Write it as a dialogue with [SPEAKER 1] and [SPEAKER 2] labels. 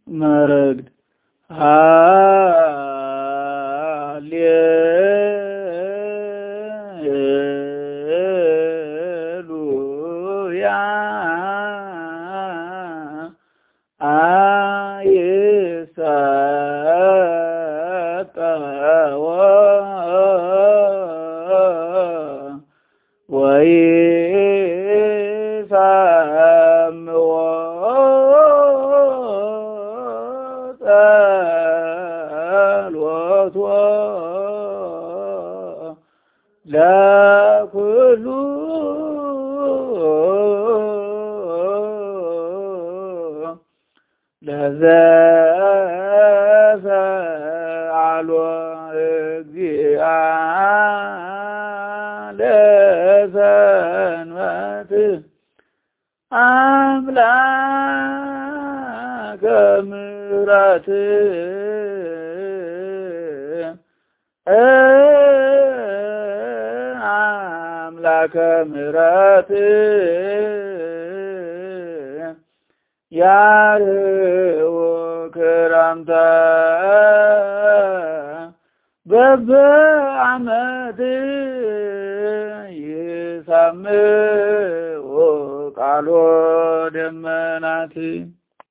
[SPEAKER 1] መረግድ ሃሌሉያ አይሰጠዎ ወይሰምዎ ጸሎቶ ለኩሉ ለዘሰአሎ እግዚአ ለሰንበት አምላከ ምሕረት አምላከ ምሕረት ያርኅዉ ክረምተ በበዓመት ይሰምዑ ቃሎ ደመናት